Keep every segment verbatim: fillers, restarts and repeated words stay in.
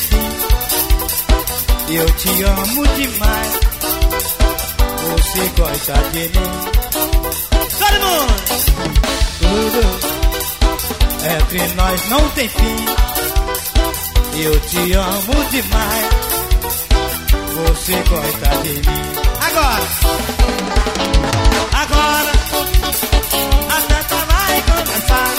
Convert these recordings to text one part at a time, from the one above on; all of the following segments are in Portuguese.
fim. Eu te amo demais, você gosta de mim. Todo mundo! Tudo entre nós não tem fim. Eu te amo demais, você gosta de mim. Agora! Agora a festa vai começar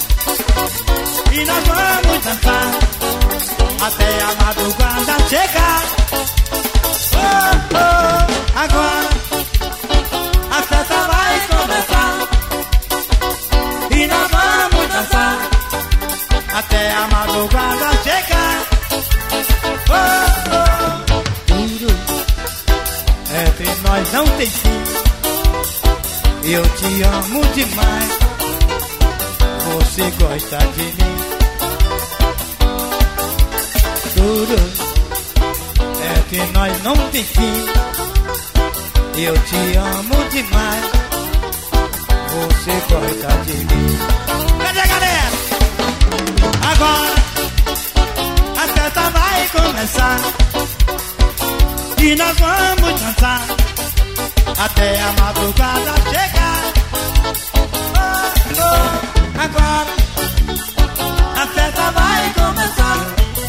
e nós vamos dançar até a madrugada chegar. Oh, oh, agora a festa vai começar e nós vamos dançar até a madrugada chegar. Oh, oh, tudo entre nós não tem fim. Eu te amo demais, você gosta de mim. Tudo entre nós não tem fim. Eu te amo demais, você gosta de mim. Cadê a galera? Agora a festa vai começar e nós vamos dançar até a madrugada chegar. Oh, oh, agora a festa vai começar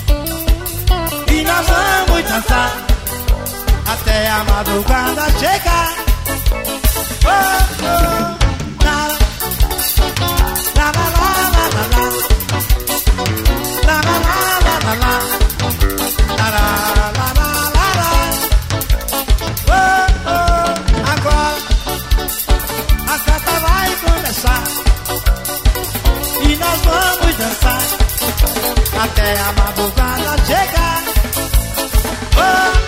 e nós vamos dançar até a madrugada chegar. Oh, oh, la, la, la, la, la, la, la, la, la, la, la, la, la, la, la, la. E nós vamos dançar até a madrugada chegar. Oh,